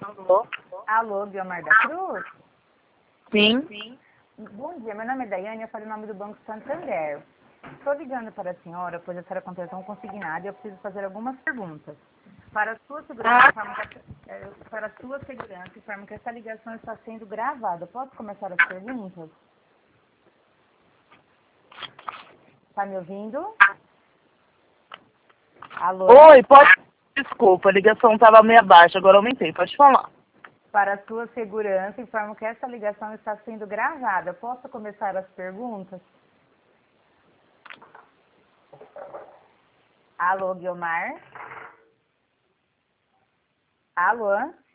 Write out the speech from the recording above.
Alô? Alô, Guilmar da Cruz? Sim. Bom dia, meu nome é Daiane, eu falo em nome do Banco Santander. Estou ligando para a senhora, pois a senhora contratou um consignado e eu preciso fazer algumas perguntas. Para a sua segurança, para a sua segurança, informo que essa ligação está sendo gravada. Posso começar as perguntas? Está me ouvindo? Alô? Oi, pode... Desculpa, a ligação estava meio baixa, agora aumentei, pode falar. Para a sua segurança, informo que essa ligação está sendo gravada. Posso começar as perguntas? Alô, Guilmar? Alô?